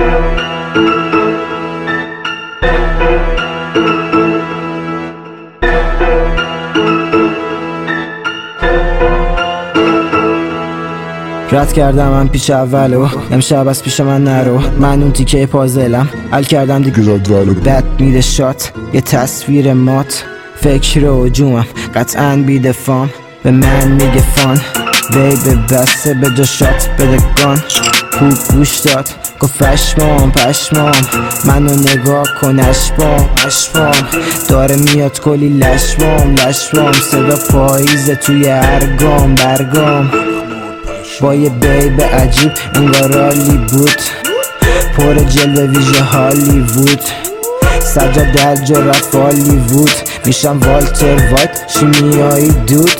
رد کردم من پیش اولو، امشب از پیش من نرو. من اون تیکه پازلم حل کردم دیگه جدولو. بد میده شات یه تصویر مات، فکر و جومم قطعاً بیدفام. به من میگه فان بیبی بسته به جا شات بده گان. خوب گوش داد گفت پشمام منو نگاه کن اشبام داره میاد کلی لشمام صدا پاییزه توی هر گام برگام. با یه بیب عجیب انگار عالی بود، پر جلوه ویژه هالیوود. سجاد در جا رفت هالیوود، میشم والتر وایت شیمیایی دود.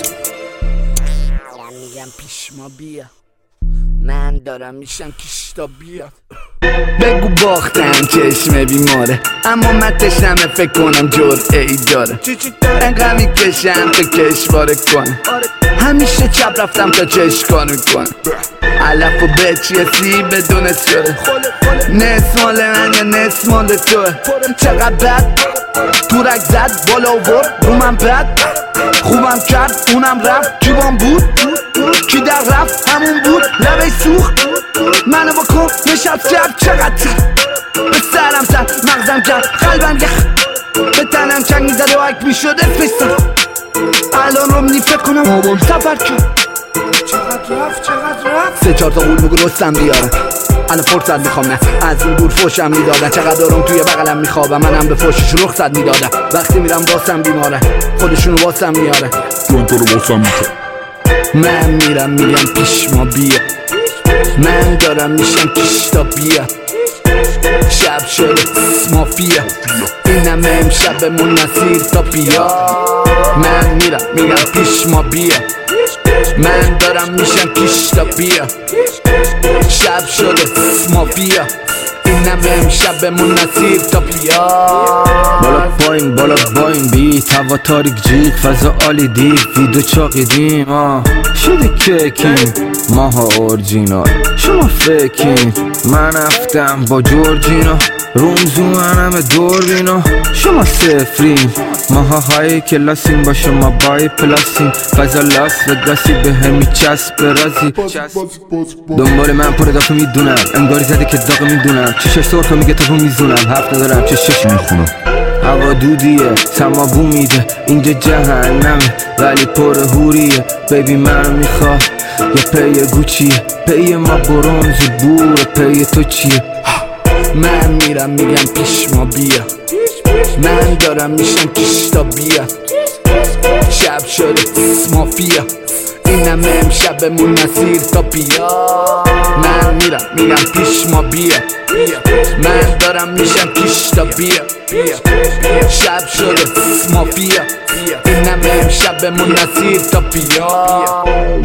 میگم پیش ما بیا، من دارم میشم کیش تا بیاد. بگو باختم چشم بیماره، اما من تشنمه فکر کنم جرعه‌ای داره. انقدر میکشم تا کشواره کنه، همیشه چپ رفتم تا چشکار میکنه. علف و بچیه سی بدون اسیاره، نصف مال من یا نصف مال توه. چقدر بد تورک زد بالا ورد رو من بد، خوبم کرد اونم رفت. جوان بود کی در رفت همون بود، لبه سوخت منو بکن نشد کرد. چقدر به سرم زد مغزم کرد قلبم یخ، به تنم چنگ میزد و اک میشد اسپیستم. الان رو منی فکر کنم سفر کرد. چقدر رفت سه چهار تا قول بگو رستم بیارم. الان فرصت میخوام نه از این دور فوشم میدادن. چقدر دارم توی بغلم میخوابم، منم به فوشش رخصت میدادم. وقتی میرم واسم بیماره، خودشونو واسم میاره، جون تو رو واسم میشه. من میرم میگم پیش ما بیا، من دارم میشم کیش تا بیا. شب شده مافیا، اینم امشبمون نصیر تا بیا. من میرم میگم پیش ما بیا، من دارم میشم کیش تا بیا. شب شده مافیا، اینم امشبمون نصیر تا بیا. بالا پایین بیت هوا تاریک جیغ فضا عالی دیگ ویدو چاقیدیم شده کیکیم ماها اورجینال شما فکین. من افتم با جورجینا رومزون همه دور بینا. شما سفرین ماها های کلاسیم با شما بای پلاسیم. فضا لاس وگاسی به همی چسب رازی. دنبال من پر داخل میدونم انگاری زده که داغ میدونم. چشش سرخه میگه تا میزونم حرف ندارم چشش میخونم. هوا دودیه سما بو میده اینجا جهنمه ولی پر هوریه. بیبی منو میخواه یه پی گوچیه، پی ما برونز بوره پی تو چیه. من میرم میگم پیش ما بیا، من دارم میشم کیش تا بیا. شب شده مافیا، اینم امشبمون نصیر تا بیا. من میرم میگم پیش ما بیا، من دارم میشم کیش تا بیا. شب شده مافیا، اینم امشبمون نصیر تا بیا.